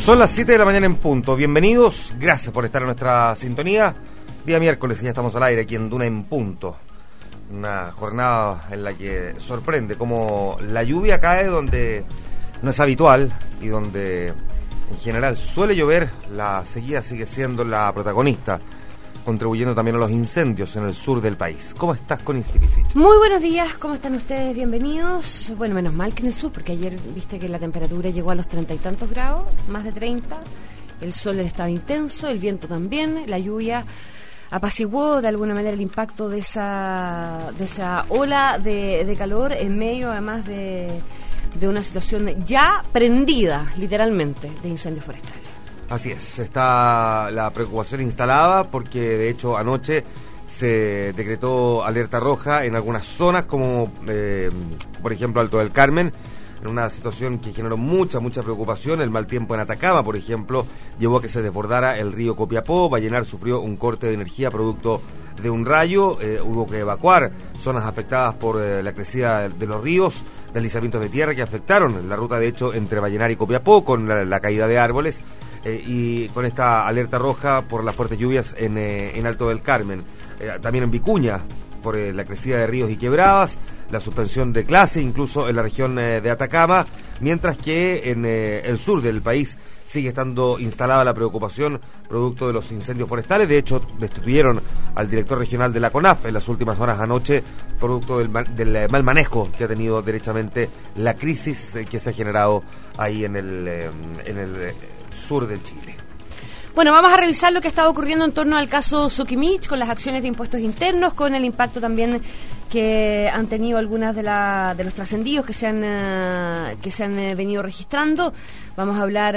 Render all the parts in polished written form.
Son las 7 de la mañana en punto. Bienvenidos, gracias por estar en nuestra sintonía. Día miércoles y ya estamos al aire aquí en Duna en Punto. Una jornada en la que sorprende cómo la lluvia cae donde no es habitual y donde en general suele llover. La sequía sigue siendo la protagonista, contribuyendo también a los incendios en el sur del país. ¿Cómo estás, Connie Stipicic? Muy buenos días, ¿cómo están ustedes? Bienvenidos. Bueno, menos mal que en el sur, porque ayer viste que la temperatura llegó a los 30 y tantos grados, más de 30. El sol estaba intenso, el viento también, la lluvia apaciguó de alguna manera el impacto de esa ola de calor en medio además de una situación ya prendida, literalmente, de incendios forestales. Así es, está la preocupación instalada porque de hecho anoche se decretó alerta roja en algunas zonas como por ejemplo Alto del Carmen, en una situación que generó mucha preocupación. El mal tiempo en Atacama, por ejemplo, llevó a que se desbordara el río Copiapó. Vallenar sufrió un corte de energía producto de un rayo, hubo que evacuar zonas afectadas por la crecida de los ríos, deslizamientos de tierra que afectaron la ruta de hecho entre Vallenar y Copiapó con la caída de árboles. Y con esta alerta roja por las fuertes lluvias en Alto del Carmen, también en Vicuña por la crecida de ríos y quebradas, la suspensión de clase incluso en la región de Atacama, mientras que en el sur del país sigue estando instalada la preocupación producto de los incendios forestales. De hecho, destituyeron al director regional de la CONAF en las últimas horas anoche, producto del mal manejo que ha tenido derechamente la crisis que se ha generado ahí en el sur de Chile. Bueno, vamos a revisar lo que ha estado ocurriendo en torno al caso Sokimich, con las acciones de impuestos internos, con el impacto también que han tenido algunas de los trascendidos que se han venido registrando. Vamos a hablar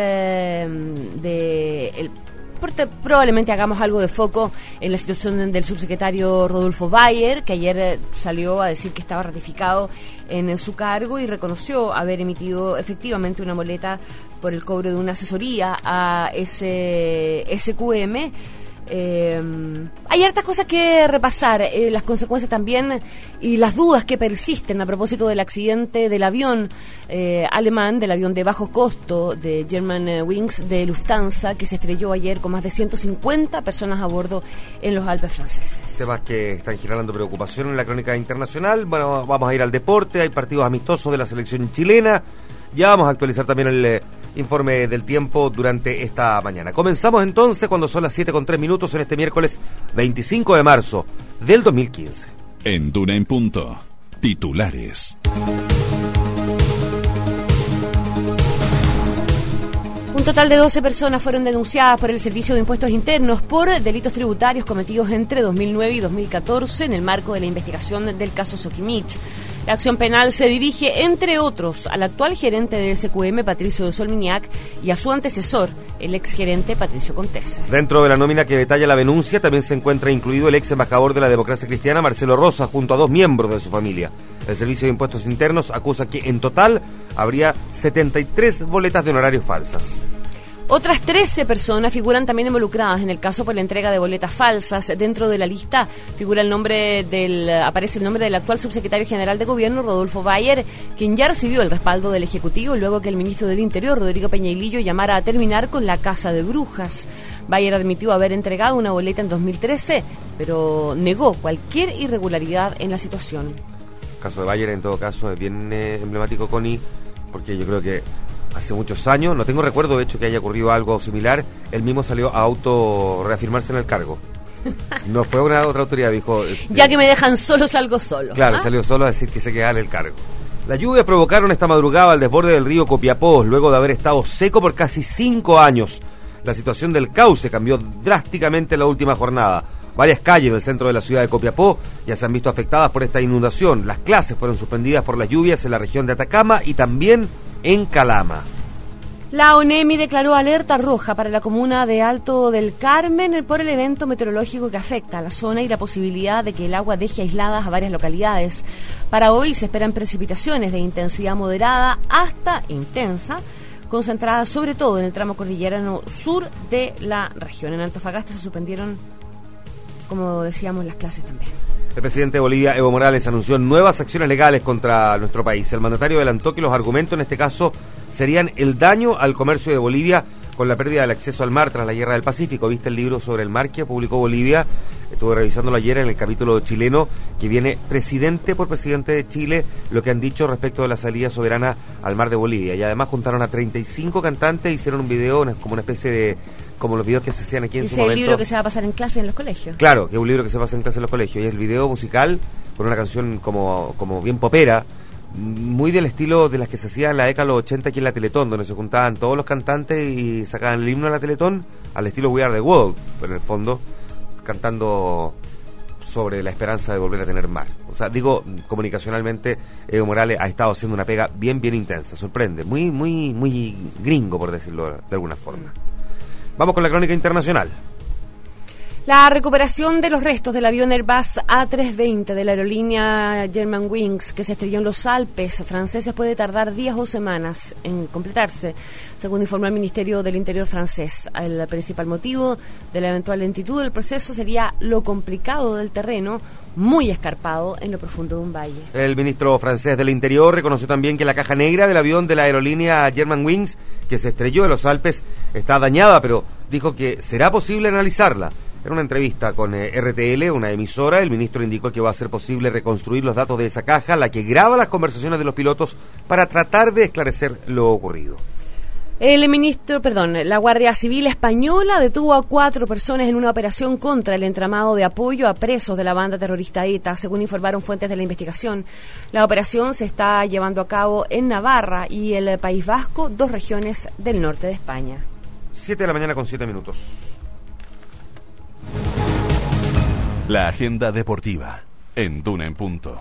probablemente hagamos algo de foco en la situación del subsecretario Rodolfo Bayer, que ayer salió a decir que estaba ratificado en su cargo y reconoció haber emitido efectivamente una boleta por el cobro de una asesoría a ese SQM. Hay hartas cosas que repasar, las consecuencias también y las dudas que persisten a propósito del accidente del avión alemán, del avión de bajo costo de Germanwings de Lufthansa, que se estrelló ayer con más de 150 personas a bordo en los Alpes franceses. Temas que están generando preocupación en la crónica internacional. Bueno, vamos a ir al deporte, hay partidos amistosos de la selección chilena. Ya vamos a actualizar también el informe del tiempo durante esta mañana. Comenzamos entonces cuando son las 7:03 en este miércoles 25 de marzo del 2015. En Duna en Punto, titulares. Un total de 12 personas fueron denunciadas por el Servicio de Impuestos Internos por delitos tributarios cometidos entre 2009 y 2014 en el marco de la investigación del caso Sokimich. La acción penal se dirige, entre otros, al actual gerente de SQM, Patricio de Solminiac, y a su antecesor, el exgerente Patricio Contese. Dentro de la nómina que detalla la denuncia también se encuentra incluido el ex embajador de la democracia cristiana, Marcelo Rosa, junto a 2 miembros de su familia. El Servicio de Impuestos Internos acusa que en total habría 73 boletas de honorarios falsas. Otras 13 personas figuran también involucradas en el caso por la entrega de boletas falsas. Dentro de la lista aparece el nombre del actual subsecretario general de Gobierno, Rodolfo Bayer, quien ya recibió el respaldo del Ejecutivo luego que el ministro del Interior, Rodrigo Peñailillo, llamara a terminar con la Casa de Brujas. Bayer admitió haber entregado una boleta en 2013, pero negó cualquier irregularidad en la situación. El caso de Bayer, en todo caso, es bien emblemático, Connie, porque yo creo que hace muchos años, no tengo recuerdo de hecho que haya ocurrido algo similar, él mismo salió a reafirmarse en el cargo. No fue una otra autoridad, dijo... Ya que me dejan solo, salgo solo. Claro, salió solo a decir que se quedaba en el cargo. Las lluvias provocaron esta madrugada el desborde del río Copiapó, luego de haber estado seco por casi 5 años. La situación del cauce cambió drásticamente en la última jornada. Varias calles del centro de la ciudad de Copiapó ya se han visto afectadas por esta inundación. Las clases fueron suspendidas por las lluvias en la región de Atacama y también en Calama. La ONEMI declaró alerta roja para la comuna de Alto del Carmen por el evento meteorológico que afecta a la zona y la posibilidad de que el agua deje aisladas a varias localidades. Para hoy se esperan precipitaciones de intensidad moderada hasta intensa, concentradas sobre todo en el tramo cordillerano sur de la región. En Antofagasta se suspendieron, como decíamos, las clases también. El presidente de Bolivia, Evo Morales, anunció nuevas acciones legales contra nuestro país. El mandatario adelantó que los argumentos en este caso serían el daño al comercio de Bolivia con la pérdida del acceso al mar tras la Guerra del Pacífico. ¿Viste el libro sobre el mar que publicó Bolivia? Estuve revisándolo ayer en el capítulo chileno, que viene presidente por presidente de Chile, lo que han dicho respecto de la salida soberana al mar de Bolivia. Y además juntaron a 35 cantantes, hicieron un video, como una especie de, como los videos que se hacían aquí en su momento. Es el libro que se va a pasar en clase en los colegios. Claro, que es un libro que se pasa en clase en los colegios. Y el video musical, con una canción como bien popera, muy del estilo de las que se hacían en la década de los 80 aquí en la Teletón, donde se juntaban todos los cantantes y sacaban el himno de la Teletón, al estilo We Are the World, en el fondo, cantando sobre la esperanza de volver a tener mar. O sea, digo, comunicacionalmente, Evo Morales ha estado haciendo una pega bien intensa, sorprende, muy gringo, por decirlo de alguna forma. Vamos con la crónica internacional. La recuperación de los restos del avión Airbus A320 de la aerolínea Germanwings, que se estrelló en los Alpes franceses, puede tardar días o semanas en completarse, según informó el Ministerio del Interior francés. El principal motivo de la eventual lentitud del proceso sería lo complicado del terreno, muy escarpado en lo profundo de un valle. El ministro francés del Interior reconoció también que la caja negra del avión de la aerolínea Germanwings, que se estrelló en los Alpes, está dañada, pero dijo que será posible analizarla. En una entrevista con RTL, una emisora, el ministro indicó que va a ser posible reconstruir los datos de esa caja, la que graba las conversaciones de los pilotos, para tratar de esclarecer lo ocurrido. La Guardia Civil española detuvo a 4 personas en una operación contra el entramado de apoyo a presos de la banda terrorista ETA, según informaron fuentes de la investigación. La operación se está llevando a cabo en Navarra y el País Vasco, 2 regiones del norte de España. 7 de la mañana con 7 minutos. La agenda deportiva en Duna en Punto.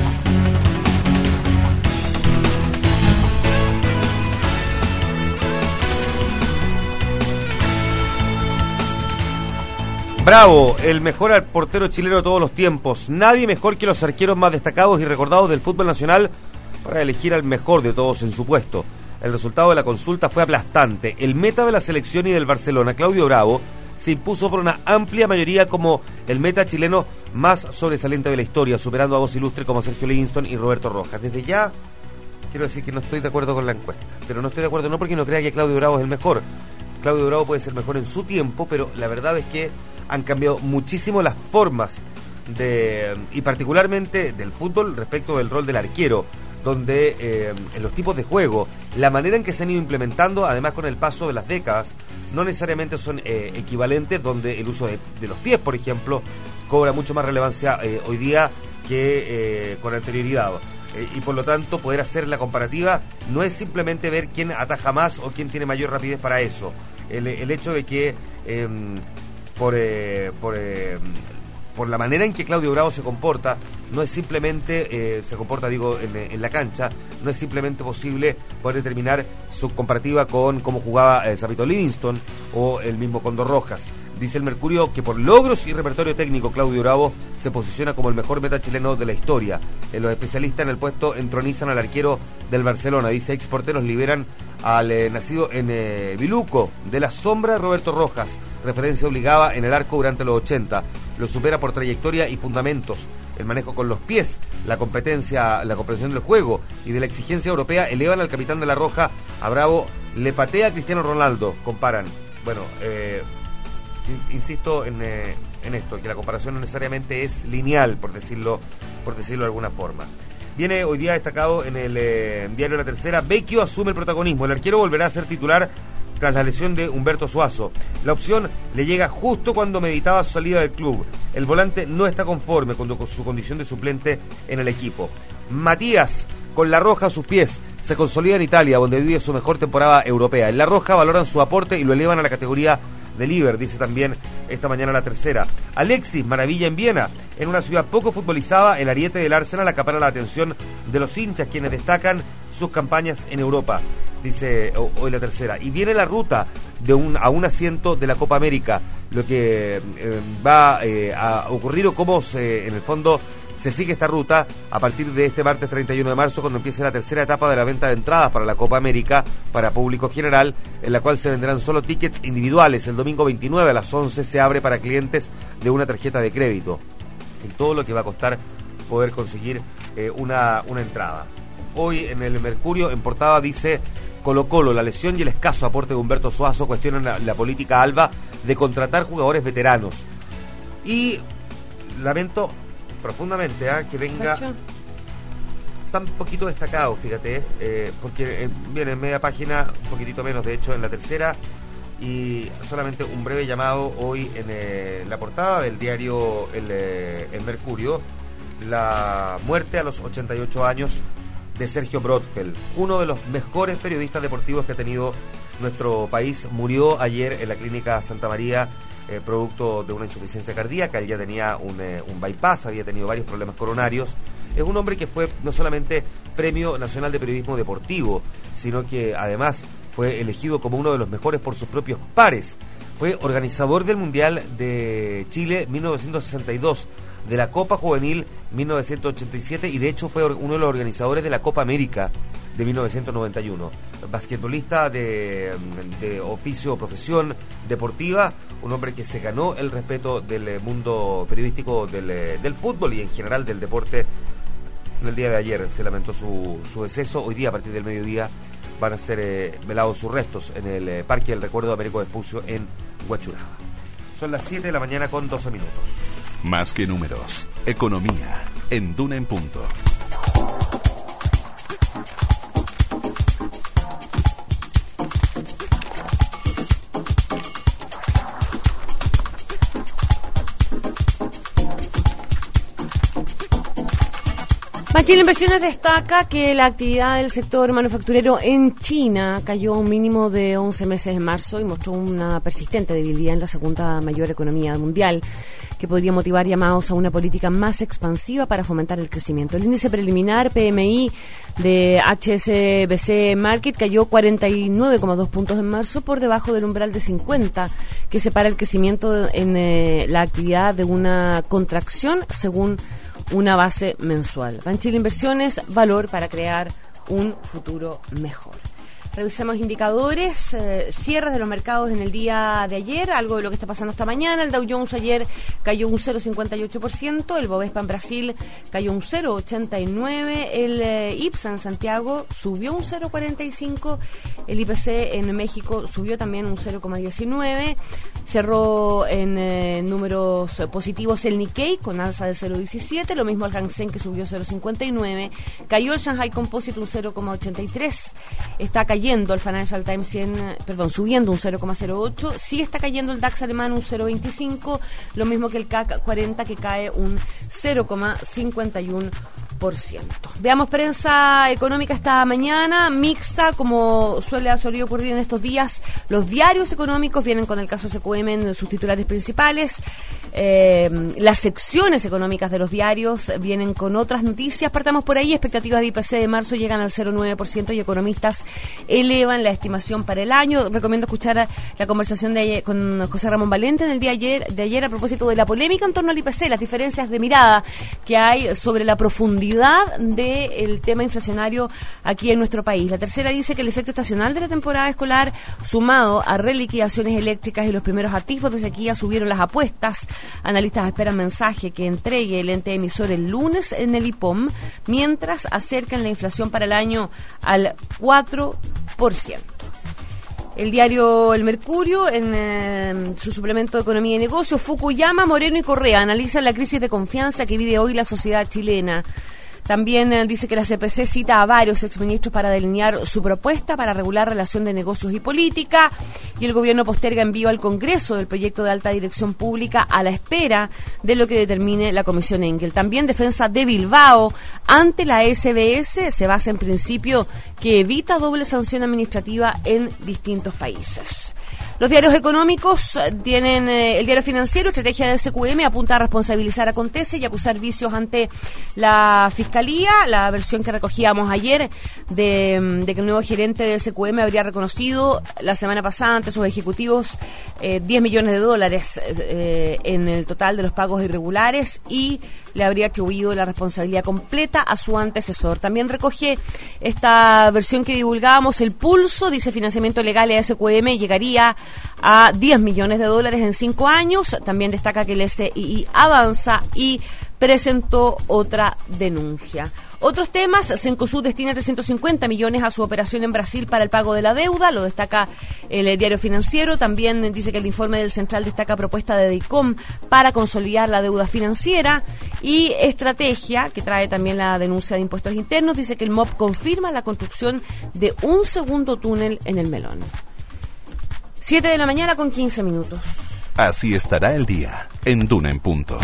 Bravo, el mejor portero chileno de todos los tiempos. Nadie mejor que los arqueros más destacados y recordados del fútbol nacional para elegir al mejor de todos en su puesto. El resultado de la consulta fue aplastante. El meta de la selección y del Barcelona, Claudio Bravo, se impuso por una amplia mayoría como el meta chileno más sobresaliente de la historia, superando a 2 ilustres como Sergio Livingston y Roberto Rojas. Desde ya quiero decir que no estoy de acuerdo con la encuesta, pero no estoy de acuerdo no porque no crea que Claudio Bravo es el mejor. Claudio Bravo puede ser mejor en su tiempo, pero la verdad es que han cambiado muchísimo las formas y particularmente del fútbol respecto del rol del arquero, donde en los tipos de juego, la manera en que se han ido implementando, además con el paso de las décadas, no necesariamente son equivalentes, donde el uso de los pies, por ejemplo, cobra mucho más relevancia hoy día que con anterioridad. Y por lo tanto, poder hacer la comparativa no es simplemente ver quién ataja más o quién tiene mayor rapidez para eso. El hecho de que por la manera en que Claudio Bravo se comporta, no es simplemente, en la cancha, no es simplemente posible poder determinar su comparativa con cómo jugaba Zapito Livingston o el mismo Condor Rojas. Dice el Mercurio que por logros y repertorio técnico, Claudio Bravo se posiciona como el mejor meta chileno de la historia. Los especialistas en el puesto entronizan al arquero del Barcelona. Dice, ex porteros liberan al nacido en Biluco, de la sombra de Roberto Rojas, referencia obligada en el arco durante los 80. Lo supera por trayectoria y fundamentos. El manejo con los pies, la competencia, la comprensión del juego y de la exigencia europea elevan al capitán de la Roja. A Bravo le patea a Cristiano Ronaldo, comparan. Bueno, insisto en esto, que la comparación no necesariamente es lineal, por decirlo de alguna forma. Viene hoy día destacado en el diario La Tercera, Vecchio asume el protagonismo. El arquero volverá a ser titular tras la lesión de Humberto Suazo. La opción le llega justo cuando meditaba su salida del club. El volante no está conforme con su condición de suplente en el equipo. Matías, con La Roja a sus pies, se consolida en Italia, donde vive su mejor temporada europea. En La Roja valoran su aporte y lo elevan a la categoría de líder, dice también esta mañana La Tercera. Alexis, maravilla en Viena. En una ciudad poco futbolizada, el ariete del Arsenal acapara la atención de los hinchas, quienes destacan sus campañas en Europa, dice hoy La Tercera. Y viene la ruta a un asiento de la Copa América, lo que va a ocurrir o cómo en el fondo se sigue esta ruta a partir de este martes 31 de marzo, cuando empiece la tercera etapa de la venta de entradas para la Copa América para público general, en la cual se venderán solo tickets individuales. El domingo 29 a las 11 se abre para clientes de una tarjeta de crédito. Y todo lo que va a costar poder conseguir una entrada. Hoy en el Mercurio, en portada, dice: Colo-Colo, la lesión y el escaso aporte de Humberto Suazo cuestionan la política alba de contratar jugadores veteranos. Y lamento profundamente que venga tan poquito destacado, fíjate, porque viene en media página, un poquitito menos de hecho en la tercera, y solamente un breve llamado hoy en la portada del diario El Mercurio, la muerte a los 88 años de Sergio Brodfeld, uno de los mejores periodistas deportivos que ha tenido nuestro país. Murió ayer en la clínica Santa María producto de una insuficiencia cardíaca. Él ya tenía un bypass, había tenido varios problemas coronarios. Es un hombre que fue no solamente Premio Nacional de Periodismo Deportivo, sino que además fue elegido como uno de los mejores por sus propios pares. Fue organizador del Mundial de Chile 1962, de la Copa Juvenil 1987 y de hecho fue uno de los organizadores de la Copa América de 1991. Basquetbolista de oficio o profesión deportiva, un hombre que se ganó el respeto del mundo periodístico del fútbol y en general del deporte. En el día de ayer se lamentó su deceso. Hoy día, a partir del mediodía, van a ser velados sus restos en el Parque del Recuerdo de Américo Vespucio en Huachuraba. Son las 7 de la mañana con 12 minutos. Más que números, economía, en Duna en Punto. Chile Inversiones destaca que la actividad del sector manufacturero en China cayó a un mínimo de 11 meses en marzo y mostró una persistente debilidad en la segunda mayor economía mundial, que podría motivar llamados a una política más expansiva para fomentar el crecimiento. El índice preliminar PMI de HSBC Market cayó 49,2 puntos en marzo, por debajo del umbral de 50, que separa el crecimiento en la actividad de una contracción según una base mensual. Banchile Inversiones, valor para crear un futuro mejor. Revisemos indicadores, cierres de los mercados en el día de ayer, algo de lo que está pasando esta mañana. El Dow Jones ayer cayó un 0,58%, el Bovespa en Brasil cayó un 0,89%, el IPSA en Santiago subió un 0,45%, el IPC en México subió también un 0,19%, cerró en números positivos el Nikkei con alza de 0,17%, lo mismo el Hang Seng que subió 0,59%, cayó el Shanghai Composite un 0,83%, está cayendo el Financial Times subiendo un 0,08%, sí está cayendo el DAX alemán un 0,25%, lo mismo que el CAC 40 que cae un 0,51%. Veamos prensa económica esta mañana, mixta, como suele ocurrir en estos días. Los diarios económicos vienen con el caso SQM en sus titulares principales. Las secciones económicas de los diarios vienen con otras noticias. Partamos por ahí. Expectativas de IPC de marzo llegan al 0,9% y economistas elevan la estimación para el año. Recomiendo escuchar la conversación de ayer con José Ramón Valente en el día de ayer a propósito de la polémica en torno al IPC, las diferencias de mirada que hay sobre la profundidad del tema inflacionario aquí en nuestro país. La tercera dice que el efecto estacional de la temporada escolar, sumado a reliquidaciones eléctricas y los primeros atisbos de sequía, subieron las apuestas. Analistas esperan mensaje que entregue el ente emisor el lunes en el IPOM, mientras acercan la inflación para el año al 4%. El diario El Mercurio, en su suplemento de Economía y Negocios, Fukuyama, Moreno y Correa analizan la crisis de confianza que vive hoy la sociedad chilena. También dice que la CPC cita a varios exministros para delinear su propuesta para regular relación de negocios y política, y el gobierno posterga envío al Congreso del proyecto de alta dirección pública a la espera de lo que determine la Comisión Engel. También defensa de Bilbao ante la SBS se basa en principio que evita doble sanción administrativa en distintos países. Los diarios económicos tienen el diario financiero, estrategia del SQM, apunta a responsabilizar a Contese y acusar vicios ante la Fiscalía. La versión que recogíamos ayer de que el nuevo gerente del SQM habría reconocido la semana pasada ante sus ejecutivos $10 millones en el total de los pagos irregulares y le habría atribuido la responsabilidad completa a su antecesor. También recoge esta versión que divulgábamos, el pulso, dice financiamiento legal a SQM llegaría a $10 millones en 5 años. También destaca que el SII avanza y presentó otra denuncia. Otros temas, Cencosud destina 350 millones a su operación en Brasil para el pago de la deuda, lo destaca el diario Financiero. También dice que el informe del Central destaca propuesta de DICOM para consolidar la deuda financiera. Y Estrategia, que trae también la denuncia de impuestos internos, dice que el MOP confirma la construcción de un segundo túnel en el Melón. 7 de la mañana con 15 minutos. Así estará el día en Duna en Punto.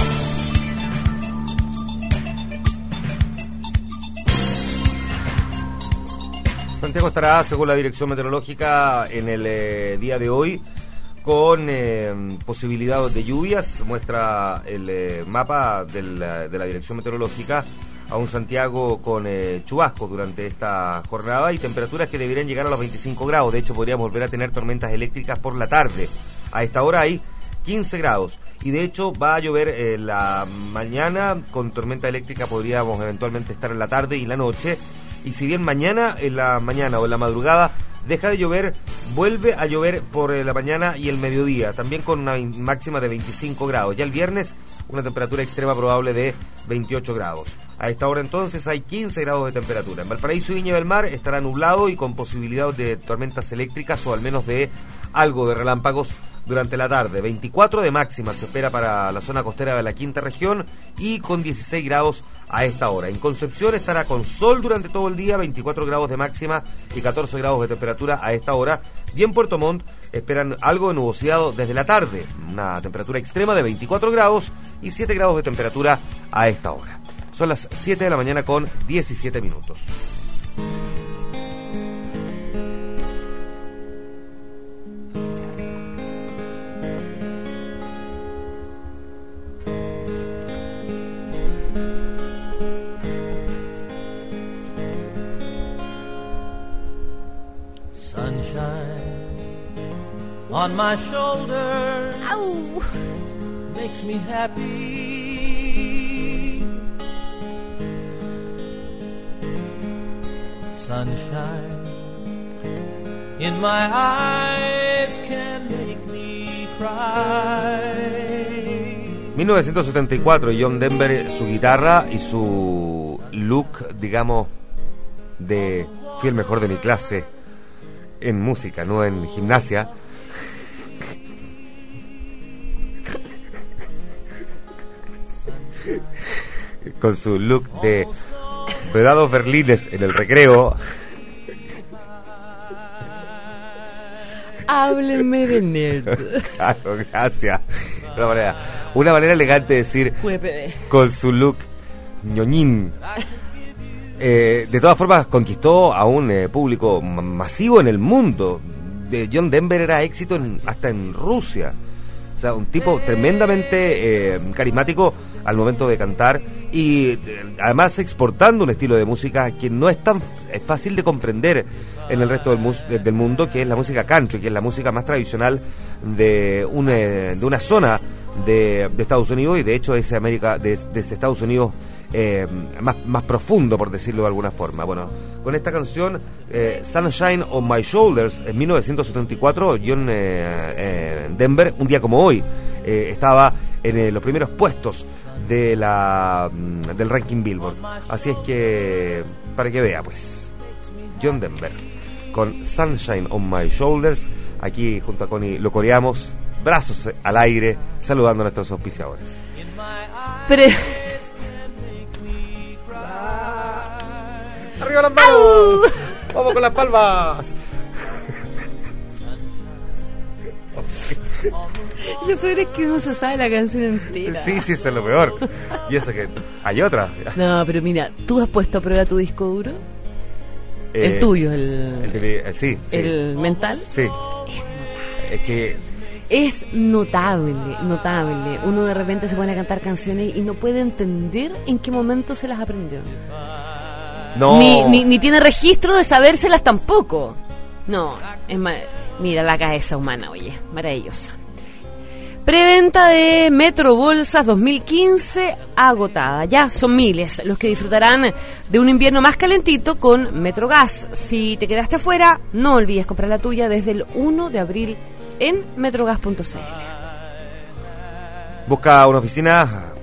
Santiago estará, según la Dirección Meteorológica, en el día de hoy con posibilidad de lluvias. Muestra el mapa de la Dirección Meteorológica a un Santiago con chubascos durante esta jornada y temperaturas que deberían llegar a los 25 grados. De hecho, podríamos volver a tener tormentas eléctricas por la tarde. A esta hora hay 15 grados. Y de hecho va a llover en la mañana. Con tormenta eléctrica podríamos eventualmente estar en la tarde y en la noche. Y si bien mañana, en la mañana o en la madrugada, deja de llover, vuelve a llover por la mañana y el mediodía, también con una máxima de 25 grados. Ya el viernes, una temperatura extrema probable de 28 grados. A esta hora entonces hay 15 grados de temperatura. En Valparaíso y Viña del Mar estará nublado y con posibilidad de tormentas eléctricas o al menos de algo de relámpagos durante la tarde. 24 de máxima se espera para la zona costera de la quinta región y con 16 grados a esta hora. En Concepción estará con sol durante todo el día, 24 grados de máxima y 14 grados de temperatura a esta hora. Y en Puerto Montt esperan algo de nubosidad desde la tarde, una temperatura extrema de 24 grados y 7 grados de temperatura a esta hora. Son las 7 de la mañana con 17 minutos. On my shoulder, ¡Au! makes me happy. Sunshine in my eyes can make me cry. 1974, John Denver, su guitarra y su look, digamos, de fui el mejor de mi clase en música, no en gimnasia. Con su look de vedados berlines en el recreo. Háblenme de nerd. Claro, gracias. Una manera elegante de decir con su look ñoñín. De todas formas conquistó a un público masivo en el mundo. John Denver era éxito hasta en Rusia. O sea, un tipo tremendamente carismático al momento de cantar y además exportando un estilo de música que no es tan fácil de comprender en el resto del mundo, que es la música country, que es la música más tradicional de una zona de Estados Unidos, y de hecho es América de Estados Unidos más profundo, por decirlo de alguna forma. Bueno, con esta canción Sunshine on My Shoulders, en 1974, John Denver, un día como hoy, estaba en los primeros puestos del ranking Billboard. Así es que, para que vea, pues, John Denver con Sunshine on My Shoulders. Aquí junto a Connie lo coreamos, brazos al aire, saludando a nuestros auspiciadores. ¡Arriba las manos! ¡Vamos con las palmas! Lo peor es que no se sabe la canción entera. Sí, eso es lo peor. Y eso que hay otra. No, pero mira, ¿tú has puesto a prueba tu disco duro? El tuyo, sí. ¿El mental? Sí. Es que es notable. Uno de repente se pone a cantar canciones y no puede entender en qué momento se las aprendió. no. Ni tiene registro de sabérselas tampoco. No, mira la cabeza humana, oye, maravillosa. Preventa de Metro Bolsas 2015 agotada. Ya son miles los que disfrutarán de un invierno más calentito con Metrogas. Si te quedaste afuera, no olvides comprar la tuya desde el 1 de abril en metrogas.cl. Busca una oficina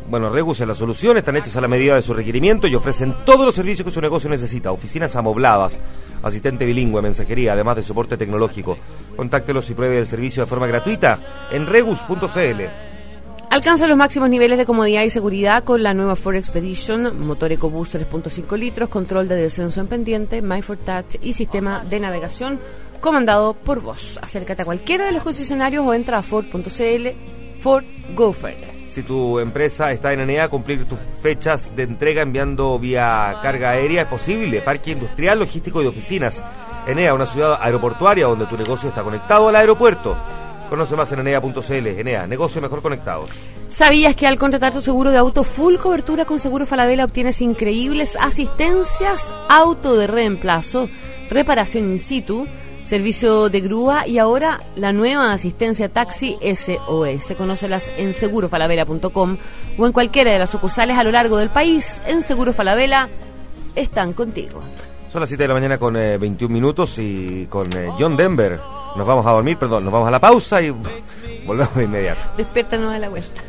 Bueno, Regus es la solución, están hechas a la medida de su requerimiento y ofrecen todos los servicios que su negocio necesita. Oficinas amobladas, asistente bilingüe, mensajería, además de soporte tecnológico. Contáctelos y pruebe el servicio de forma gratuita en regus.cl. Alcanza los máximos niveles de comodidad y seguridad con la nueva Ford Expedition, motor EcoBoost 3.5 litros, control de descenso en pendiente, MyFord Touch y sistema de navegación comandado por voz. Acércate a cualquiera de los concesionarios o entra a Ford.cl. Ford, go further. Si tu empresa está en Enea, cumplir tus fechas de entrega enviando vía carga aérea es posible. Parque industrial, logístico y de oficinas. Enea, una ciudad aeroportuaria donde tu negocio está conectado al aeropuerto. Conoce más en enea.cl. Enea, negocio mejor conectados. ¿Sabías que al contratar tu seguro de auto full cobertura con Seguro Falabella obtienes increíbles asistencias, auto de reemplazo, reparación in situ, servicio de grúa y ahora la nueva asistencia taxi SOS? Conócelas en segurofalabella.com o en cualquiera de las sucursales a lo largo del país. En Seguro Falabella están contigo. Son las 7 de la mañana con 21 minutos y con John Denver nos vamos a dormir, perdón, nos vamos a la pausa y volvemos de inmediato. Despiértanos de la vuelta.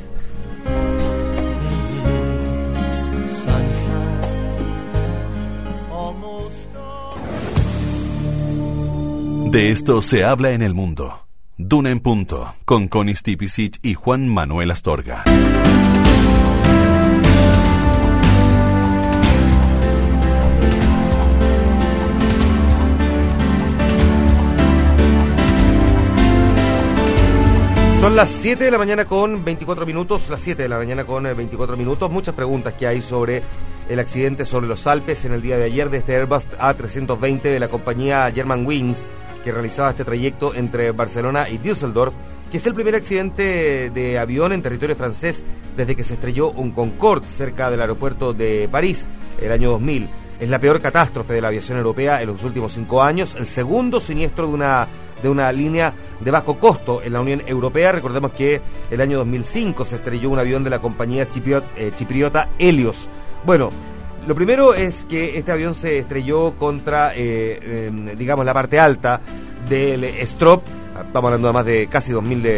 De esto se habla en el mundo. Duna en punto, con Connie Stipicic y Juan Manuel Astorga. Son las 7 de la mañana con 24 minutos, las 7 de la mañana con 24 minutos. Muchas preguntas que hay sobre el accidente sobre los Alpes en el día de ayer de este Airbus A320 de la compañía Germanwings, que realizaba este trayecto entre Barcelona y Düsseldorf, que es el primer accidente de avión en territorio francés desde que se estrelló un Concorde cerca del aeropuerto de París el año 2000. Es la peor catástrofe de la aviación europea en los últimos 5 años, el segundo siniestro de una línea de bajo costo en la Unión Europea. Recordemos que el año 2005 se estrelló un avión de la compañía chipriota Helios. Bueno, lo primero es que este avión se estrelló contra, digamos, la parte alta del Strop. Estamos hablando de más de casi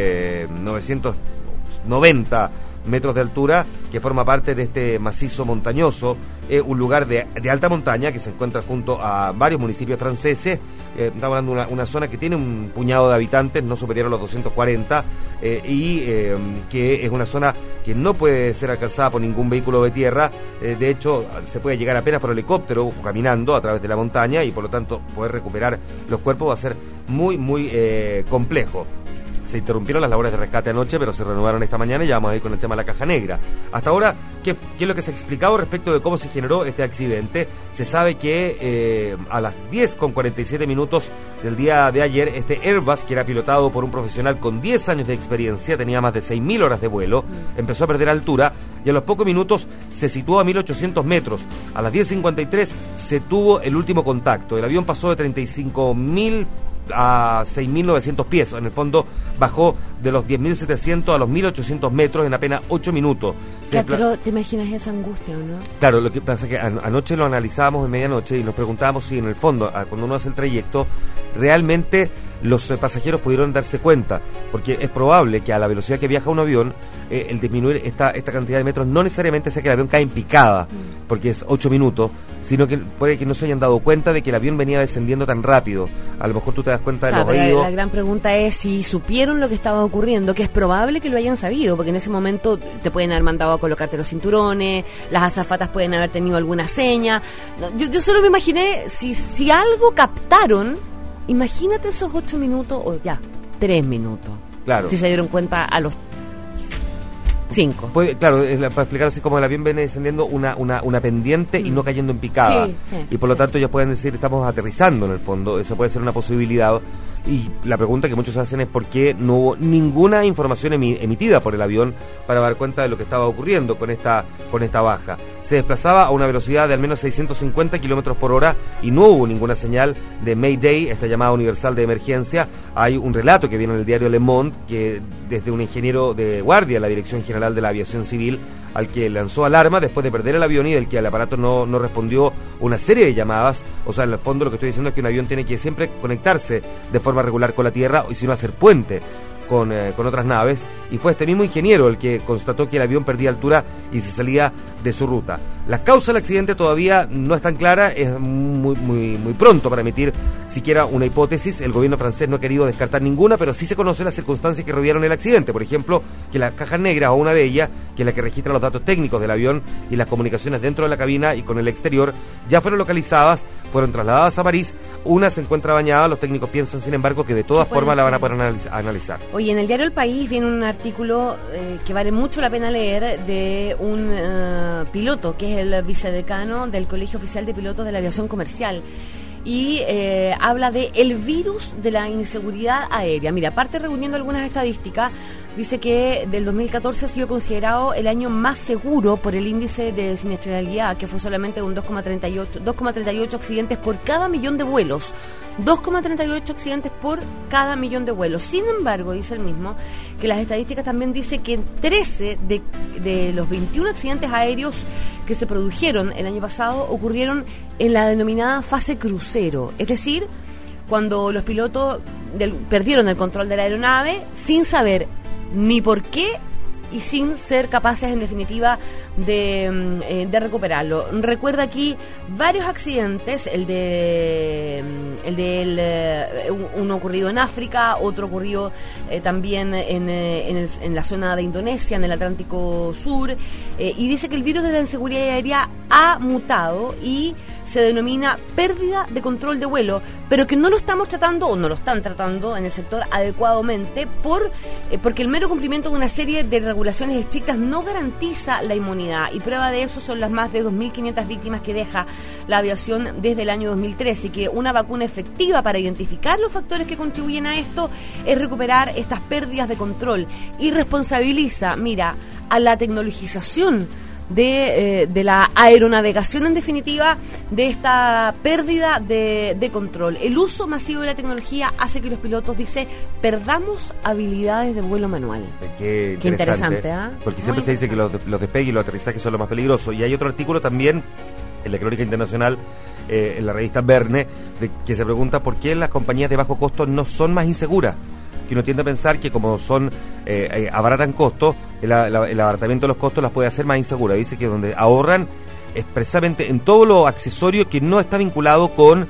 2.990 metros de altura, que forma parte de este macizo montañoso, un lugar de alta montaña que se encuentra junto a varios municipios franceses. Estamos hablando de una zona que tiene un puñado de habitantes, no superior a los 240, y que es una zona que no puede ser alcanzada por ningún vehículo de tierra. De hecho, se puede llegar apenas por helicóptero o caminando a través de la montaña, y por lo tanto poder recuperar los cuerpos va a ser muy, muy complejo. Se interrumpieron las labores de rescate anoche, pero se renovaron esta mañana y ya vamos a ir con el tema de la caja negra. Hasta ahora, ¿qué es lo que se ha explicado respecto de cómo se generó este accidente? Se sabe que a las 10:47 del día de ayer, este Airbus, que era pilotado por un profesional con 10 años de experiencia, tenía más de 6.000 horas de vuelo, empezó a perder altura y a los pocos minutos se situó a 1.800 metros. A las 10:53 se tuvo el último contacto. El avión pasó de 35.000 a 6.900 pies. En el fondo bajó de los 10.700 a los 1.800 metros en apenas 8 minutos. Pero ¿te imaginas esa angustia o no? Claro, lo que pasa es que anoche lo analizábamos en medianoche y nos preguntábamos si en el fondo, cuando uno hace el trayecto, realmente los pasajeros pudieron darse cuenta, porque es probable que a la velocidad que viaja un avión, el disminuir esta cantidad de metros no necesariamente sea que el avión cae en picada, porque es 8 minutos, sino que puede que no se hayan dado cuenta de que el avión venía descendiendo tan rápido. A lo mejor tú te das cuenta de los oídos. La gran pregunta es si supieron lo que estaba ocurriendo, que es probable que lo hayan sabido, porque en ese momento te pueden haber mandado a colocarte los cinturones, las azafatas pueden haber tenido alguna seña. Yo solo me imaginé, si algo captaron, imagínate esos 8 minutos, o ya, 3 minutos. Claro. Si se dieron cuenta a los 5. Claro, para explicar así, como el avión viene descendiendo una pendiente y no cayendo en picada. Sí. Y por lo tanto ellos pueden decir, estamos aterrizando en el fondo. Eso puede ser una posibilidad. Y la pregunta que muchos hacen es por qué no hubo ninguna información emitida por el avión para dar cuenta de lo que estaba ocurriendo con esta baja. Se desplazaba a una velocidad de al menos 650 kilómetros por hora y no hubo ninguna señal de Mayday, esta llamada universal de emergencia. Hay un relato que viene en el diario Le Monde, que desde un ingeniero de guardia de la Dirección General de la Aviación Civil, al que lanzó alarma después de perder el avión y del que el aparato no respondió una serie de llamadas. O sea, en el fondo lo que estoy diciendo es que un avión tiene que siempre conectarse de forma regular con la tierra y si no hacer puente con otras naves, y fue este mismo ingeniero el que constató que el avión perdía altura y se salía de su ruta. Las causas del accidente todavía no están claras, es muy pronto para emitir siquiera una hipótesis. El gobierno francés no ha querido descartar ninguna, pero sí se conocen las circunstancias que rodearon el accidente. Por ejemplo, que las cajas negras, o una de ellas, que es la que registra los datos técnicos del avión y las comunicaciones dentro de la cabina y con el exterior, ya fueron localizadas, fueron trasladadas a París. Una se encuentra bañada, los técnicos piensan, sin embargo, que de todas formas la van a poder analizar. Oye, en el diario El País viene un artículo que vale mucho la pena leer, de un piloto, que es el vicedecano del Colegio Oficial de Pilotos de la Aviación Comercial. Y habla de el virus de la inseguridad aérea. Mira, aparte reuniendo algunas estadísticas, dice que del 2014 ha sido considerado el año más seguro por el índice de siniestralidad, que fue solamente un 2,38 accidentes por cada millón de vuelos. 2,38 accidentes por cada millón de vuelos. Sin embargo, dice el mismo, que las estadísticas también dicen que 13 de los 21 accidentes aéreos que se produjeron el año pasado ocurrieron en la denominada fase crucero, es decir, cuando los pilotos perdieron el control de la aeronave sin saber ni por qué y sin ser capaces, en definitiva, de recuperarlo. Recuerda aquí varios accidentes, uno ocurrido en África, otro ocurrido también en la zona de Indonesia, en el Atlántico Sur, y dice que el virus de la inseguridad aérea ha mutado y se denomina pérdida de control de vuelo, pero que no lo estamos tratando, o no lo están tratando en el sector adecuadamente, porque el mero cumplimiento de una serie de regulaciones estrictas no garantiza la inmunidad, y prueba de eso son las más de 2.500 víctimas que deja la aviación desde el año 2013, y que una vacuna efectiva para identificar los factores que contribuyen a esto es recuperar estas pérdidas de control, y responsabiliza, mira, a la tecnologización de la aeronavegación, en definitiva, de esta pérdida de control. El uso masivo de la tecnología hace que los pilotos, dice, perdamos habilidades de vuelo manual. Qué interesante, ¿eh? Porque siempre se dice que los despegues y los aterrizajes son los más peligrosos. Y hay otro artículo también en la Crónica Internacional, en la revista Verne, que se pregunta por qué las compañías de bajo costo no son más inseguras. Que uno tiende a pensar que como abaratan costos, el abaratamiento de los costos las puede hacer más inseguras. Dice que donde ahorran expresamente en todo lo accesorio que no está vinculado con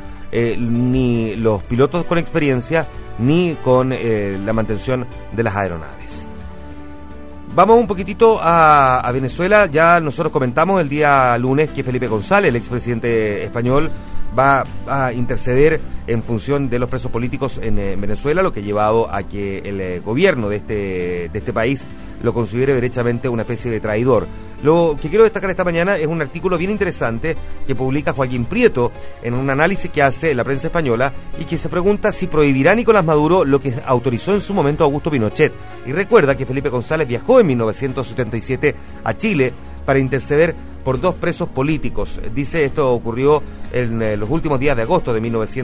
ni los pilotos con experiencia ni con la mantención de las aeronaves. Vamos un poquitito a Venezuela. Ya nosotros comentamos el día lunes que Felipe González, el expresidente español, va a interceder en función de los presos políticos en Venezuela, lo que ha llevado a que el gobierno de este país lo considere derechamente una especie de traidor. Lo que quiero destacar esta mañana es un artículo bien interesante que publica Joaquín Prieto en un análisis que hace la prensa española y que se pregunta si prohibirá Nicolás Maduro lo que autorizó en su momento Augusto Pinochet. Y recuerda que Felipe González viajó en 1977 a Chile para interceder por 2 presos políticos. Dice, esto ocurrió en los últimos días de agosto de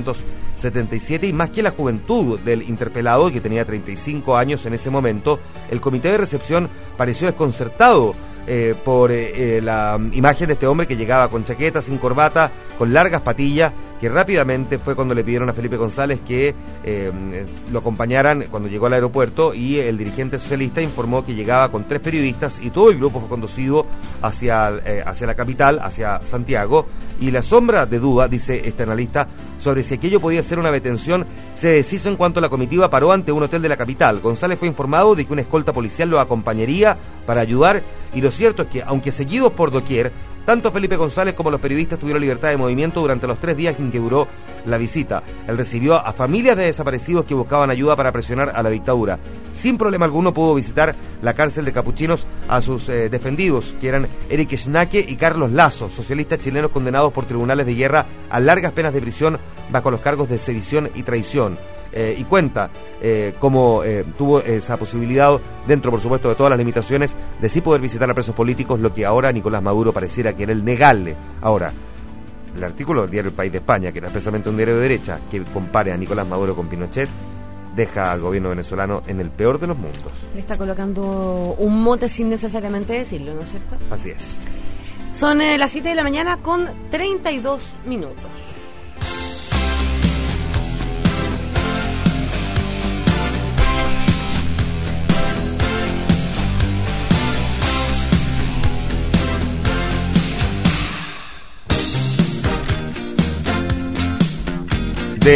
1977, y más que la juventud del interpelado, que tenía 35 años en ese momento, el comité de recepción pareció desconcertado por la imagen de este hombre que llegaba con chaqueta, sin corbata, con largas patillas, que rápidamente fue cuando le pidieron a Felipe González que lo acompañaran cuando llegó al aeropuerto, y el dirigente socialista informó que llegaba con 3 periodistas y todo el grupo fue conducido hacia la capital, hacia Santiago, y la sombra de duda, dice este analista, sobre si aquello podía ser una detención se deshizo en cuanto la comitiva paró ante un hotel de la capital. González fue informado de que una escolta policial lo acompañaría para ayudar, y lo cierto es que, aunque seguidos por doquier, tanto Felipe González como los periodistas tuvieron libertad de movimiento durante los 3 días en que duró la visita. Él recibió a familias de desaparecidos que buscaban ayuda para presionar a la dictadura. Sin problema alguno pudo visitar la cárcel de capuchinos a sus defendidos, que eran Eric Schnake y Carlos Lazo, socialistas chilenos condenados por tribunales de guerra a largas penas de prisión bajo los cargos de sedición y traición. Y cuenta cómo tuvo esa posibilidad, dentro por supuesto de todas las limitaciones, de sí poder visitar a presos políticos, lo que ahora Nicolás Maduro pareciera querer negarle. Ahora, el artículo del diario El País de España, que no es precisamente un diario de derecha, que compare a Nicolás Maduro con Pinochet, deja al gobierno venezolano en el peor de los mundos. Le está colocando un mote sin necesariamente decirlo, ¿no es cierto? Así es. Son las 7 de la mañana con 32 minutos.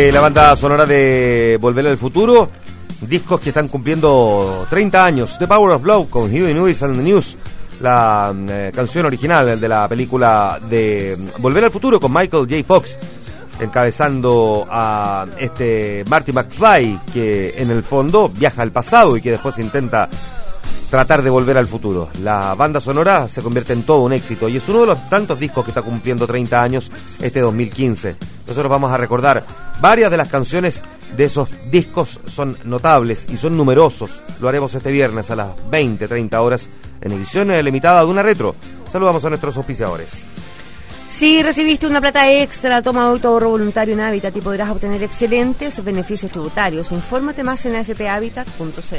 la banda sonora de Volver al Futuro, discos que están cumpliendo 30 años. The Power of Love con Huey Lewis and the News, la canción original de la película de Volver al Futuro con Michael J. Fox, encabezando a Marty McFly, que en el fondo viaja al pasado y que después intenta tratar de volver al futuro. La banda sonora se convierte en todo un éxito y es uno de los tantos discos que está cumpliendo 30 años este 2015. Nosotros vamos a recordar varias de las canciones de esos discos, son notables y son numerosos. Lo haremos este viernes a las 20:30 horas en edición limitada de una retro. Saludamos a nuestros auspiciadores. Si recibiste una plata extra, toma hoy tu ahorro voluntario en Habitat y podrás obtener excelentes beneficios tributarios. Infórmate más en afphabitat.cl.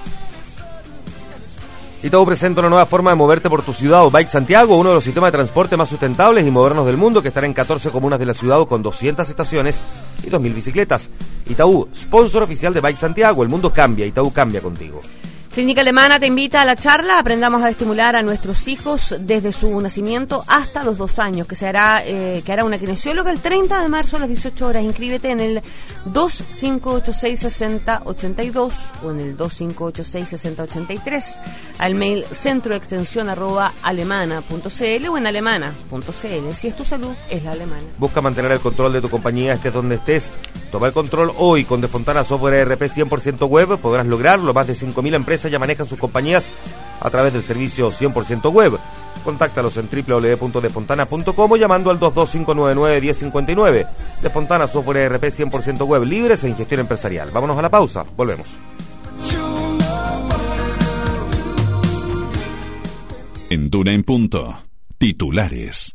Itaú presenta una nueva forma de moverte por tu ciudad. Bike Santiago, uno de los sistemas de transporte más sustentables y modernos del mundo, que estará en 14 comunas de la ciudad con 200 estaciones y 2.000 bicicletas. Itaú, sponsor oficial de Bike Santiago. El mundo cambia, Itaú cambia contigo. Clínica Alemana te invita a la charla Aprendamos a estimular a nuestros hijos desde su nacimiento hasta los 2 años, que hará una kinesióloga el 30 de marzo a las 18 horas. Inscríbete en el 2586-6082 o en el 2586-6083 al mail centroextensión@alemana.cl o en alemana.cl. Si es tu salud, es la alemana. Busca mantener el control de tu compañía, estés donde estés. Toma el control hoy con Defontana Software ERP 100% web. Podrás lograrlo. Más de 5.000 empresas ya manejan sus compañías a través del servicio 100% web. Contáctalos en www.defontana.com o llamando al 22599-1059. Defontana Software ERP 100% web, libres en gestión empresarial. Vámonos a la pausa, volvemos. En Duna en Punto, titulares.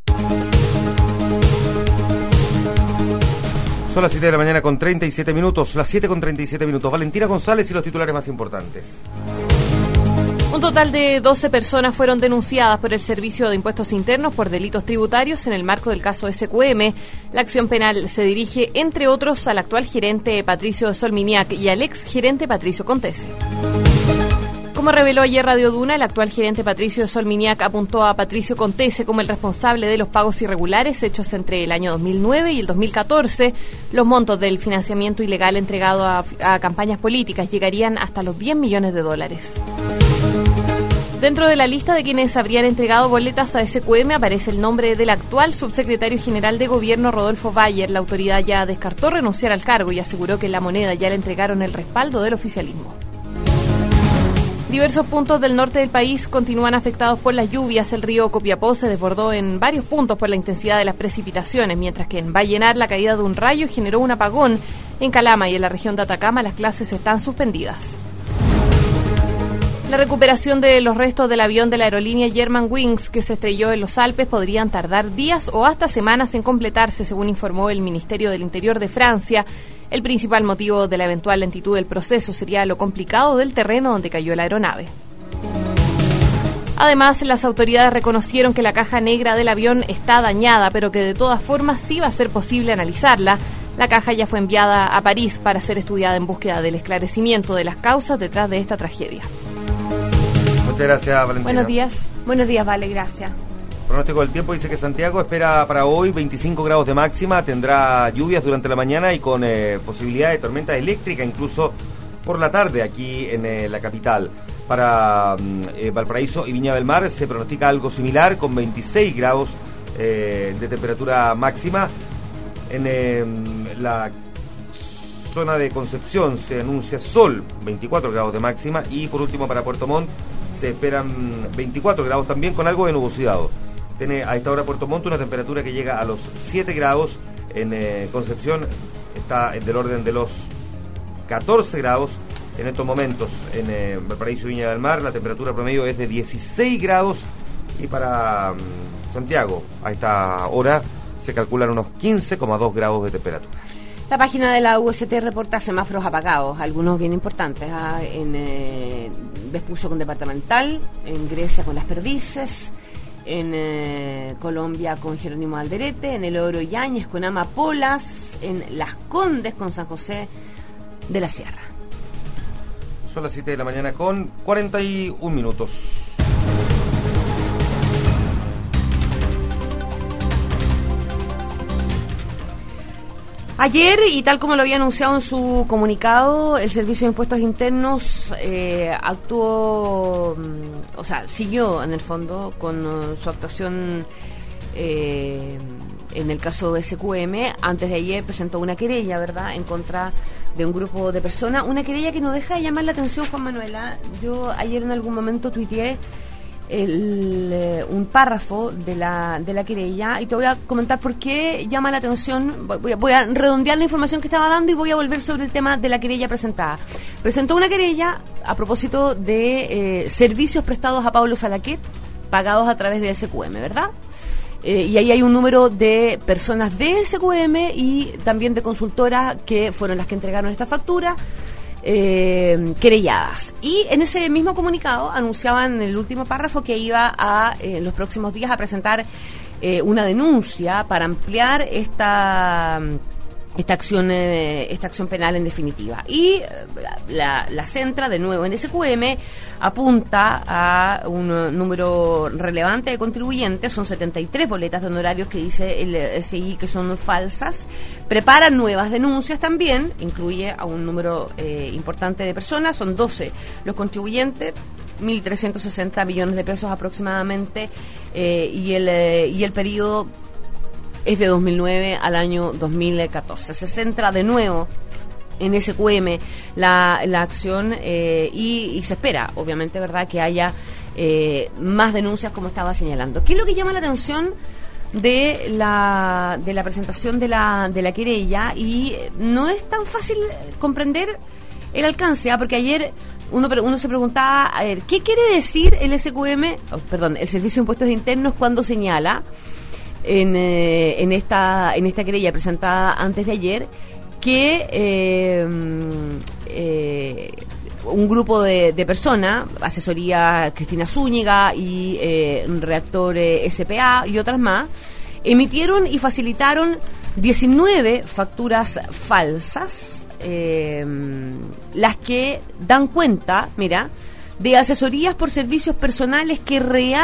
Son las 7 de la mañana con 37 minutos, las 7 con 37 minutos. Valentina González y los titulares más importantes. Un total de 12 personas fueron denunciadas por el Servicio de Impuestos Internos por delitos tributarios en el marco del caso SQM. La acción penal se dirige, entre otros, al actual gerente Patricio Solminiac y al ex gerente Patricio Contese. Como reveló ayer Radio Duna, el actual gerente Patricio Solminiac apuntó a Patricio Contese como el responsable de los pagos irregulares hechos entre el año 2009 y el 2014. Los montos del financiamiento ilegal entregado a campañas políticas llegarían hasta los $10 millones. Dentro de la lista de quienes habrían entregado boletas a SQM aparece el nombre del actual subsecretario general de Gobierno, Rodolfo Bayer. La autoridad ya descartó renunciar al cargo y aseguró que en La Moneda ya le entregaron el respaldo del oficialismo. Diversos puntos del norte del país continúan afectados por las lluvias. El río Copiapó se desbordó en varios puntos por la intensidad de las precipitaciones, mientras que en Vallenar la caída de un rayo generó un apagón. En Calama y en la región de Atacama las clases están suspendidas. La recuperación de los restos del avión de la aerolínea Germanwings que se estrelló en los Alpes podrían tardar días o hasta semanas en completarse, según informó el Ministerio del Interior de Francia. El principal motivo de la eventual lentitud del proceso sería lo complicado del terreno donde cayó la aeronave. Además, las autoridades reconocieron que la caja negra del avión está dañada, pero que de todas formas sí va a ser posible analizarla. La caja ya fue enviada a París para ser estudiada en búsqueda del esclarecimiento de las causas detrás de esta tragedia. Muchas gracias, Valentina. Buenos días. Buenos días, Vale, gracias. Pronóstico del tiempo dice que Santiago espera para hoy 25 grados de máxima, tendrá lluvias durante la mañana y con posibilidad de tormenta eléctrica incluso por la tarde aquí en la capital. Para Valparaíso y Viña del Mar se pronostica algo similar con 26 grados de temperatura máxima. En la zona de Concepción se anuncia sol, 24 grados de máxima, y por último para Puerto Montt se esperan 24 grados también con algo de nubosidad. Tiene a esta hora Puerto Montt una temperatura que llega a los 7 grados, en Concepción está del orden de los 14 grados en estos momentos. En Valparaíso y Viña del Mar la temperatura promedio es de 16 grados y para Santiago a esta hora se calculan unos 15,2 grados de temperatura. La página de la UST reporta semáforos apagados, algunos bien importantes, en Vespucio con Departamental, en Grecia con Las Perdices, en Colombia con Jerónimo Alderete, en el Oro Yáñez con Amapolas, en Las Condes con San José de la Sierra. Son las 7 de la mañana con 41 minutos. Ayer, y tal como lo había anunciado en su comunicado, el Servicio de Impuestos Internos actuó, o sea, siguió en el fondo con su actuación en el caso de SQM. Antes de ayer presentó una querella, ¿verdad?, en contra de un grupo de personas, una querella que no deja de llamar la atención, Juan Manuela. Yo ayer en algún momento tuiteé un párrafo de la querella y te voy a comentar por qué llama la atención. Voy a redondear la información que estaba dando y voy a volver sobre el tema de la querella presentada. Presentó una querella a propósito de servicios prestados a Pablo Salaquet pagados a través de SQM, ¿verdad? Y ahí hay un número de personas de SQM y también de consultoras que fueron las que entregaron esta factura, querelladas. Y en ese mismo comunicado anunciaban en el último párrafo que iba en los próximos días a presentar una denuncia para ampliar esta acción penal en definitiva. Y la centra de nuevo en SQM apunta a un número relevante de contribuyentes. Son 73 boletas de honorarios que dice el SI que son falsas. Preparan nuevas denuncias también, incluye a un número importante de personas. Son 12 los contribuyentes, 1.360 millones de pesos aproximadamente, y el periodo es de 2009 al año 2014. Se centra de nuevo en SQM la acción y se espera, obviamente, ¿verdad?, que haya más denuncias, como estaba señalando. ¿Qué es lo que llama la atención de la presentación de la querella? Y no es tan fácil comprender el alcance, porque ayer uno se preguntaba, a ver, ¿qué quiere decir el el Servicio de Impuestos Internos cuando señala en esta querella presentada antes de ayer que un grupo de personas, Asesoría Cristina Zúñiga y Reactor SPA y otras más, emitieron y facilitaron 19 facturas falsas, las que dan cuenta, mira, de asesorías por servicios profesionales que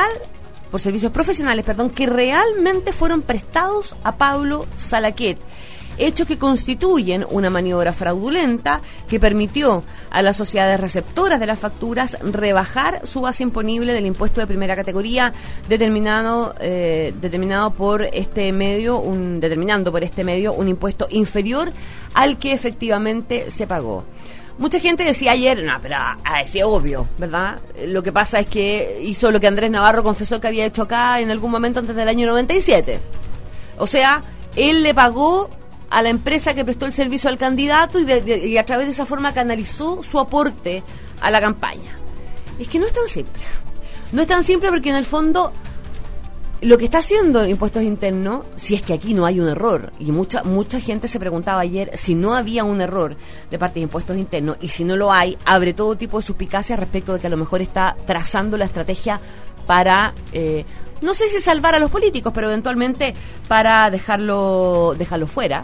realmente fueron prestados a Pablo Salaquet, hechos que constituyen una maniobra fraudulenta que permitió a las sociedades receptoras de las facturas rebajar su base imponible del impuesto de primera categoría determinando por este medio un impuesto inferior al que efectivamente se pagó. Mucha gente decía ayer, no, pero es obvio, ¿verdad? Lo que pasa es que hizo lo que Andrés Navarro confesó que había hecho acá en algún momento antes del año 97. O sea, él le pagó a la empresa que prestó el servicio al candidato y a través de esa forma canalizó su aporte a la campaña. Es que no es tan simple. No es tan simple porque en el fondo lo que está haciendo Impuestos Internos, si es que aquí no hay un error, y mucha gente se preguntaba ayer si no había un error de parte de Impuestos Internos, y si no lo hay, abre todo tipo de suspicacia respecto de que a lo mejor está trazando la estrategia para, no sé si salvar a los políticos, pero eventualmente para dejarlo fuera.